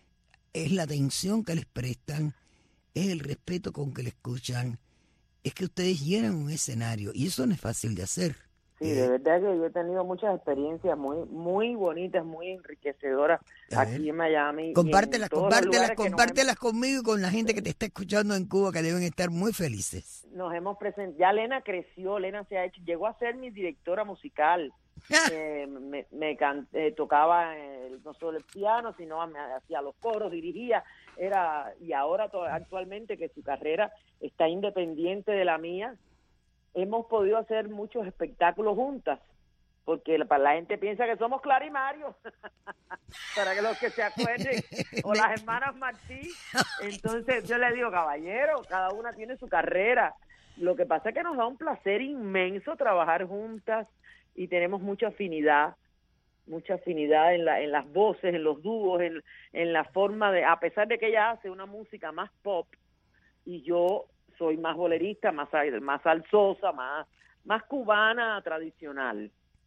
Es la atención que les prestan, es el respeto con que le escuchan, es que ustedes llenan un escenario y eso no es fácil de hacer. Sí, Eh, de verdad que yo he tenido muchas experiencias muy muy bonitas, muy enriquecedoras A ver. aquí en Miami. y en Compártelas, todos los compártelas, lugares que nos compártelas conmigo y con la gente que te está escuchando en Cuba, que deben estar muy felices. hemos- Nos hemos presentado. Ya Lena creció, Lena se ha hecho, llegó a ser mi directora musical. Eh, me, me can- eh, tocaba eh, no solo el piano, sino me hacía los coros, dirigía. Era y ahora to- actualmente que su carrera está independiente de la mía, hemos podido hacer muchos espectáculos juntas, porque la, la gente piensa que somos Clara y Mario, para que los que se acuerden, o las hermanas Martí. Entonces yo le digo, caballero, cada una tiene su carrera. Lo que pasa es que nos da un placer inmenso trabajar juntas y tenemos mucha afinidad, mucha afinidad en la en las voces, en los dúos, en, en la forma de, a pesar de que ella hace una música más pop y yo soy más bolerista, más más salsosa, más más cubana tradicional,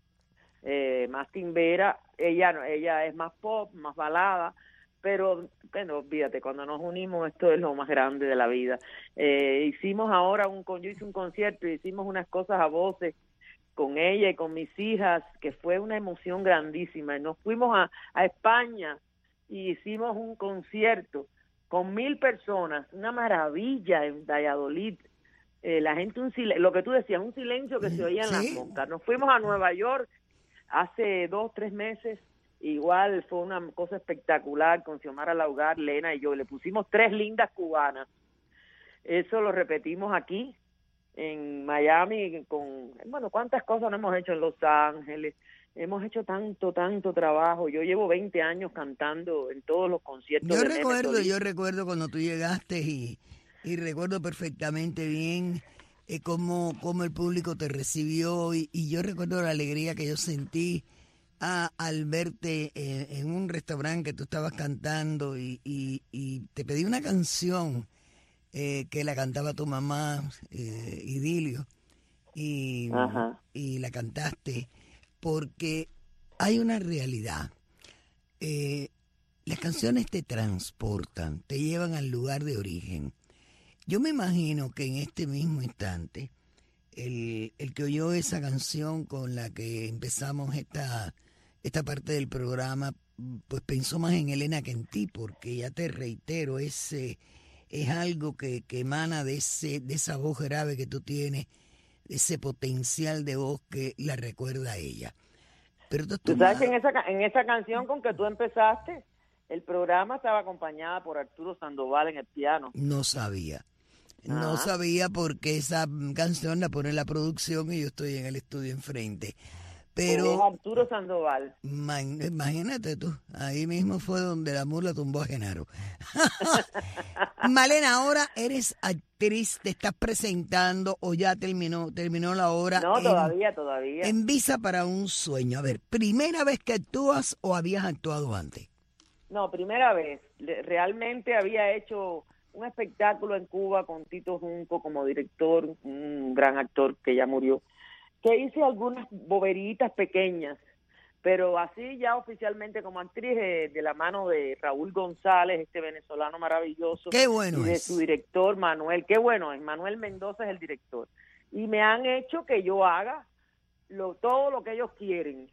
eh, más timbera. Ella no, ella es más pop, más balada, pero bueno, olvídate, cuando nos unimos esto es lo más grande de la vida. Eh, hicimos ahora un con yo hice un concierto y hicimos unas cosas a voces con ella y con mis hijas, que fue una emoción grandísima. Nos fuimos a, a España y hicimos un concierto con mil personas, una maravilla en Valladolid. Eh, la gente, un silencio, lo que tú decías, un silencio que se oía en Sí. las montas. Nos fuimos a Nueva York hace dos, tres meses, igual fue una cosa espectacular con Xiomara Laugar, Lena y yo. Le pusimos tres lindas cubanas. Eso lo repetimos aquí en Miami con, bueno, cuántas cosas no hemos hecho en Los Ángeles. Hemos hecho tanto, tanto trabajo. Yo llevo veinte años cantando en todos los conciertos. Yo de Neme recuerdo, Solís. yo recuerdo cuando tú llegaste y, y recuerdo perfectamente bien eh, cómo, cómo el público te recibió y, y yo recuerdo la alegría que yo sentí a, al verte eh, en un restaurante que tú estabas cantando y, y, y te pedí una canción eh, que la cantaba tu mamá, eh, Idilio, y, Ajá. y la cantaste porque hay una realidad. Eh, las canciones te transportan, te llevan al lugar de origen. Yo me imagino que en este mismo instante, el, el que oyó esa canción con la que empezamos esta, esta parte del programa, pues pensó más en Elena que en ti, porque ya te reitero, es, eh, es algo que, que emana de, ese, de esa voz grave que tú tienes, de ese potencial de voz que la recuerda a ella. Pero tú, Tú sabes que en esa, ca- en esa canción con que tú empezaste, el programa estaba acompañada por Arturo Sandoval en el piano. No sabía. No Ajá. sabía porque esa canción la pone la producción y yo estoy en el estudio enfrente. Es Pero Arturo Sandoval. ma- imagínate tú, ahí mismo fue donde la mula tumbó a Genaro. Malena, ahora eres actriz, te estás presentando o ya terminó terminó la obra No, en, todavía, todavía. en Visa para un sueño. A ver, ¿primera vez que actúas o habías actuado antes? No, primera vez. Le- Realmente había hecho un espectáculo en Cuba con Tito Junco como director, un gran actor que ya murió, que hice algunas boberitas pequeñas, pero así ya oficialmente como actriz eh, de la mano de Raúl González, este venezolano maravilloso. Qué bueno y de es. su director Manuel, qué bueno es, Manuel Mendoza es el director. Y me han hecho que yo haga lo, todo lo que ellos quieren.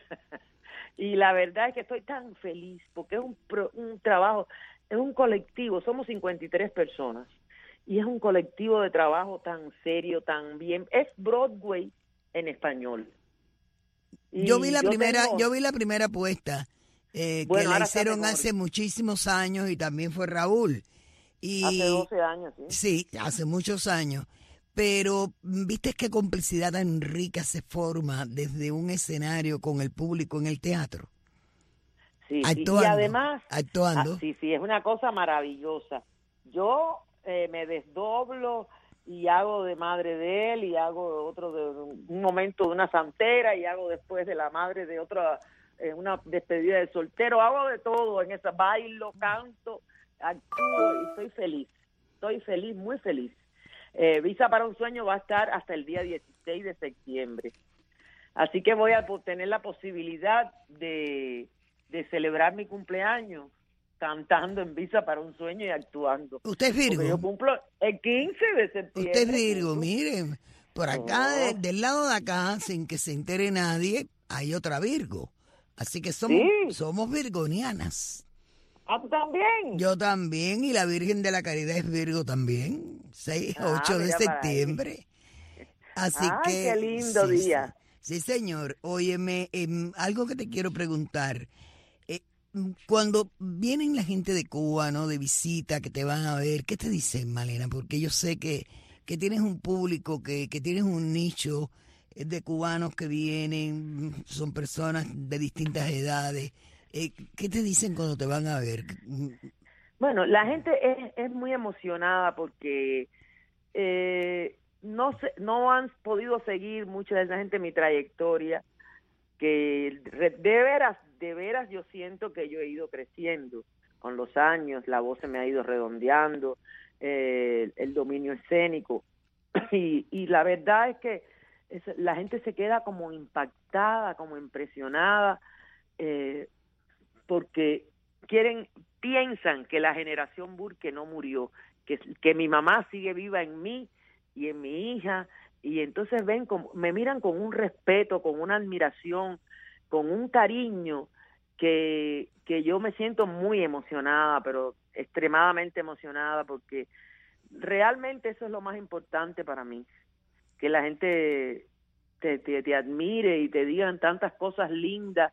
Y la verdad es que estoy tan feliz porque es un, pro, un trabajo, es un colectivo, somos cincuenta y tres personas y es un colectivo de trabajo tan serio, tan bien, es Broadway en español. Y yo vi la yo primera, tengo- yo vi la primera apuesta eh, Bueno, que la ahora está hicieron mejor. hace muchísimos años y también fue Raúl. Y, Hace doce años, sí. Sí, hace muchos años. Pero viste qué complicidad tan rica se forma desde un escenario con el público en el teatro. Sí, sí. Actuando, Y además, actuando. ah, sí, sí, es una cosa maravillosa. Yo eh, me desdoblo y hago de madre de él y hago otro de un momento de una santera y hago después de la madre de otra, eh, una despedida de soltero, hago de todo en esa, bailo, canto, actúo y estoy feliz, estoy feliz, muy feliz. Eh, Visa para un Sueño va a estar hasta el día dieciséis de septiembre, así que voy a po- tener la posibilidad de, de celebrar mi cumpleaños cantando en Visa para un Sueño y actuando. Usted es Virgo. Porque yo cumplo el quince de septiembre. Usted es Virgo, cumplo. miren, por acá, Oh. de- del lado de acá, sin que se entere nadie, hay otra Virgo. Así que somos, Sí. somos virgonianas. ¿Ah, tú también? Yo también, y la Virgen de la Caridad es Virgo también, seis, Ah, ocho de mira para ahí. septiembre. Así Ay, que... qué lindo sí, día. Sí, sí, señor. Óyeme, em, algo que te quiero preguntar. Eh, mm, cuando vienen la gente de Cuba, ¿no? De visita, que te van a ver, ¿qué te dicen, Malena? Porque yo sé que, que tienes un público, que, que tienes un nicho eh, de cubanos que vienen, mm, son personas de distintas edades. Eh, ¿Qué te dicen cuando te van a ver? Bueno, la gente es, es muy emocionada porque eh, no se, no han podido seguir mucha de esa gente mi trayectoria, que re- de veras, de veras yo siento que yo he ido creciendo con los años, la voz se me ha ido redondeando, eh, el dominio escénico, y, y la verdad es que es, la gente se queda como impactada, como impresionada, eh, porque quieren, piensan que la generación Burke no murió, que, que mi mamá sigue viva en mí y en mi hija, y entonces ven como, me miran con un respeto, con una admiración, con un cariño que, que yo me siento muy emocionada, pero extremadamente emocionada, porque realmente eso es lo más importante para mí, que la gente te, te, te admire y te digan tantas cosas lindas.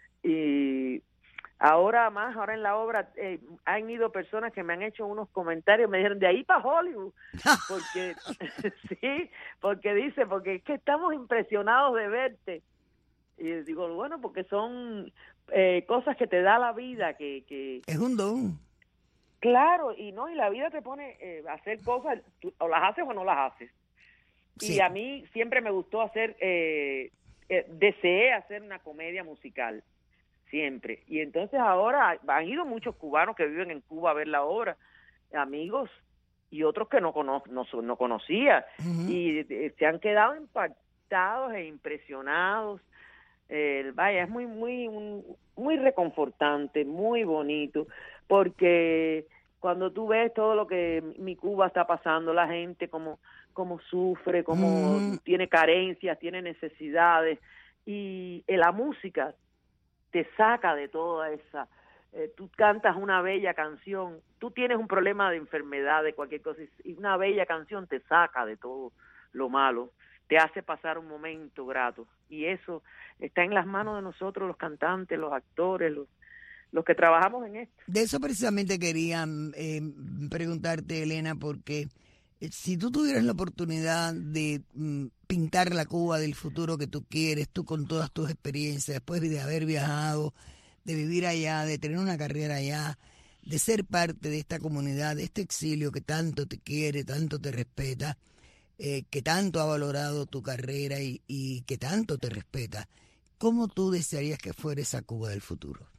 Y ahora más, ahora en la obra eh, han ido personas que me han hecho unos comentarios, me dijeron de ahí para Hollywood, porque sí, porque dice, porque es que estamos impresionados de verte. Y digo, bueno, porque son eh, cosas que te da la vida, que, que Es un don. claro, y no, y la vida te pone eh, a hacer cosas, tú, o las haces o no las haces. Sí. Y a mí siempre me gustó hacer, eh, eh, deseé hacer una comedia musical, siempre. Y entonces ahora han ido muchos cubanos que viven en Cuba a ver la obra, amigos y otros que no, cono no, no conocía, Ujú. y eh, se han quedado impactados e impresionados. Eh, vaya, es muy, muy, un- muy reconfortante, muy bonito, porque cuando tú ves todo lo que mi Cuba está pasando, la gente como, como sufre, como Ujú. tiene carencias, tiene necesidades, y eh, la música te saca de toda esa, eh, tú cantas una bella canción, tú tienes un problema de enfermedad, de cualquier cosa, y una bella canción te saca de todo lo malo, te hace pasar un momento grato, y eso está en las manos de nosotros, los cantantes, los actores, los, los que trabajamos en esto. De eso precisamente quería eh, preguntarte, Elena, porque eh, si tú tuvieras la oportunidad de mm, pintar la Cuba del futuro que tú quieres, tú con todas tus experiencias, después de haber viajado, de vivir allá, de tener una carrera allá, de ser parte de esta comunidad, de este exilio que tanto te quiere, tanto te respeta, eh, que tanto ha valorado tu carrera y, y que tanto te respeta, ¿cómo tú desearías que fuera esa Cuba del futuro?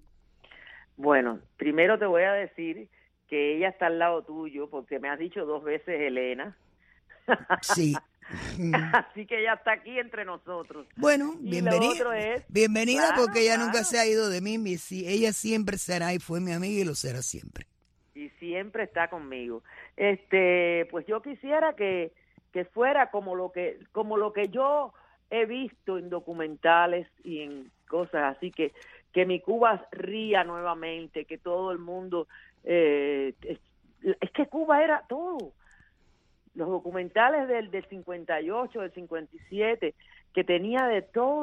Bueno, primero te voy a decir que ella está al lado tuyo, porque me has dicho dos veces Elena. Sí. Así que ella está aquí entre nosotros. Bueno, Y bienvenida. lo otro es, bienvenida claro, porque ella claro. nunca se ha ido de mí. mi- sí, ella siempre será y fue mi amiga y lo será siempre. y siempre está conmigo. Este, pues yo quisiera que, que fuera como lo que, como lo que yo he visto en documentales y en cosas así, que, que mi Cuba ría nuevamente, que todo el mundo, eh, es, es que Cuba era todo. Los documentales del, del cincuenta y ocho, del cincuenta y siete, que tenía de todo,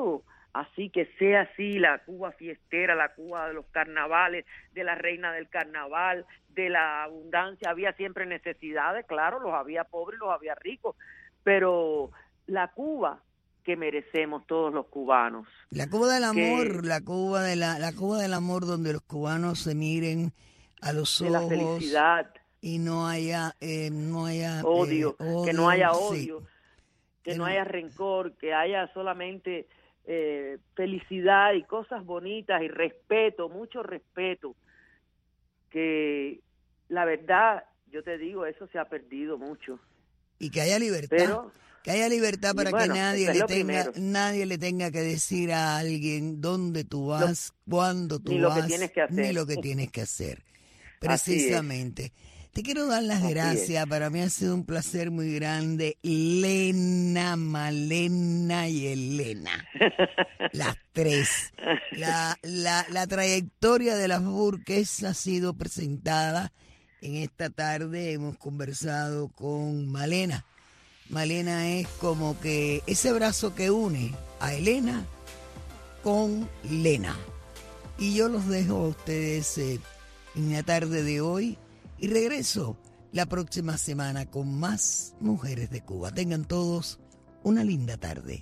así que sea así, la Cuba fiestera, la Cuba de los carnavales, de la reina del carnaval, de la abundancia. Había siempre necesidades, claro, los había pobres, los había ricos, pero la Cuba que merecemos todos los cubanos. La Cuba del amor, que, la Cuba de la, la Cuba del amor, donde los cubanos se miren a los ojos. De la felicidad. Y no haya, eh, no haya odio, eh, odio, que no haya sí. odio, que, que no no haya rencor, que haya solamente eh, felicidad y cosas bonitas y respeto, mucho respeto. Que la verdad, yo te digo, eso se ha perdido mucho. Y que haya libertad. Pero, que haya libertad para bueno, que nadie es le lo tenga primero. nadie le tenga que decir a alguien dónde tú vas, lo, cuándo tú ni lo vas, que tienes que hacer. ni lo que tienes que hacer. Precisamente. Te quiero dar las Así gracias. Es. Para mí ha sido un placer muy grande. Lena, Malena y Elena. Las tres. La, la, la trayectoria de las Burques ha sido presentada en esta tarde. Hemos conversado con Malena. Malena es como que ese brazo que une a Elena con Lena. Y yo los dejo a ustedes eh, en la tarde de hoy y regreso la próxima semana con más Mujeres de Cuba. Tengan todos una linda tarde.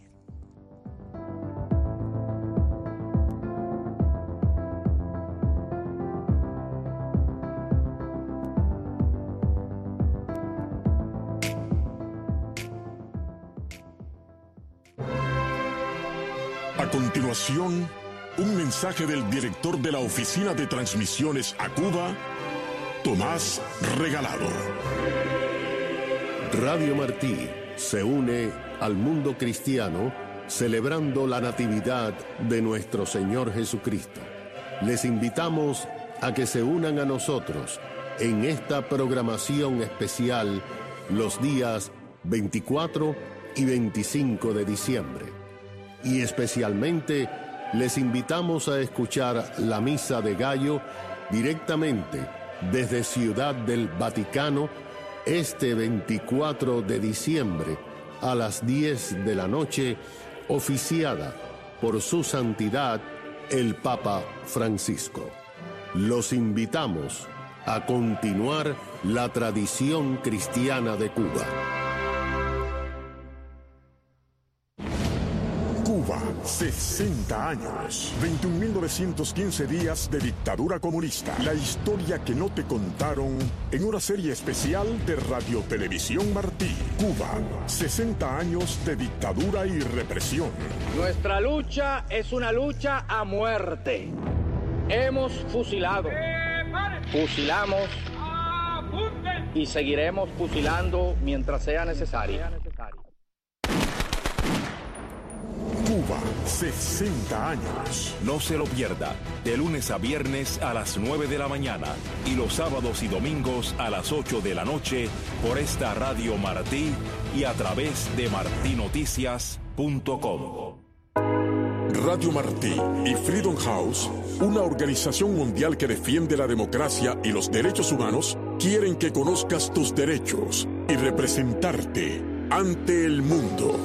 A continuación, un mensaje del director de la Oficina de Transmisiones a Cuba, Tomás Regalado. Radio Martí se une al mundo cristiano celebrando la Natividad de nuestro Señor Jesucristo. Les invitamos a que se unan a nosotros en esta programación especial los días veinticuatro y veinticinco de diciembre. Y especialmente les invitamos a escuchar la Misa de Gallo directamente desde Ciudad del Vaticano este veinticuatro de diciembre a las diez de la noche, oficiada por Su Santidad el Papa Francisco. Los invitamos a continuar la tradición cristiana de Cuba. Cuba, sesenta años, veintiún mil novecientos quince días de dictadura comunista. La historia que no te contaron en una serie especial de Radio Televisión Martí. Cuba, sesenta años de dictadura y represión. Nuestra lucha es una lucha a muerte. Hemos fusilado, fusilamos y seguiremos fusilando mientras sea necesario. Cuba, sesenta años. No se lo pierda, de lunes a viernes a las nueve de la mañana y los sábados y domingos a las ocho de la noche por esta Radio Martí y a través de martí noticias punto com. Radio Martí y Freedom House, una organización mundial que defiende la democracia y los derechos humanos, quieren que conozcas tus derechos y representarte ante el mundo.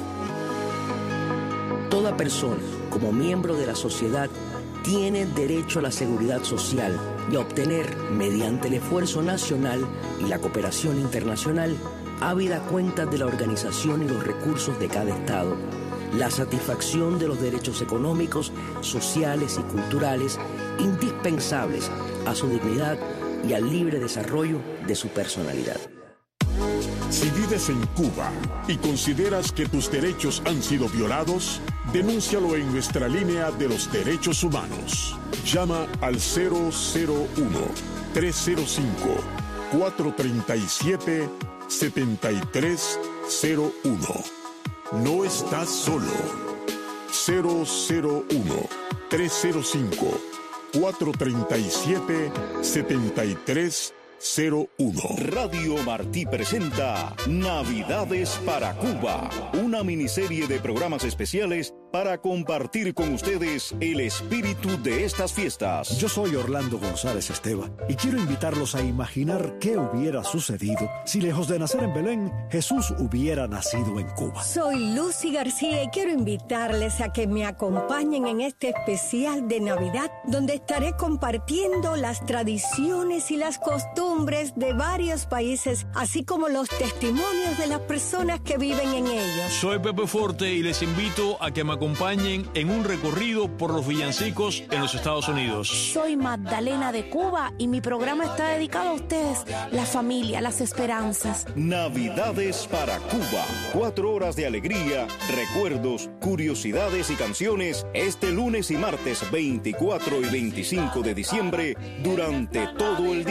Toda persona, como miembro de la sociedad, tiene derecho a la seguridad social y a obtener, mediante el esfuerzo nacional y la cooperación internacional, ávida cuenta de la organización y los recursos de cada Estado, la satisfacción de los derechos económicos, sociales y culturales indispensables a su dignidad y al libre desarrollo de su personalidad. Si vives en Cuba y consideras que tus derechos han sido violados, denúncialo en nuestra línea de los derechos humanos. Llama al cero cero uno, tres cero cinco, cuatro tres siete, siete tres cero uno. No estás solo. cero cero uno, tres cero cinco, cuatro tres siete, siete tres cero uno. Radio Martí presenta Navidades para Cuba, una miniserie de programas especiales para compartir con ustedes el espíritu de estas fiestas. Yo soy Orlando González Esteva y quiero invitarlos a imaginar qué hubiera sucedido si lejos de nacer en Belén, Jesús hubiera nacido en Cuba. Soy Lucy García y quiero invitarles a que me acompañen en este especial de Navidad, donde estaré compartiendo las tradiciones y las costumbres de varios países, así como los testimonios de las personas que viven en ellos. Soy Pepe Forte y les invito a que me acompañen en un recorrido por los villancicos en los Estados Unidos. Soy Magdalena de Cuba y mi programa está dedicado a ustedes, la familia, las esperanzas. Navidades para Cuba. Cuatro horas de alegría, recuerdos, curiosidades y canciones este lunes y martes veinticuatro y veinticinco de diciembre durante todo el día.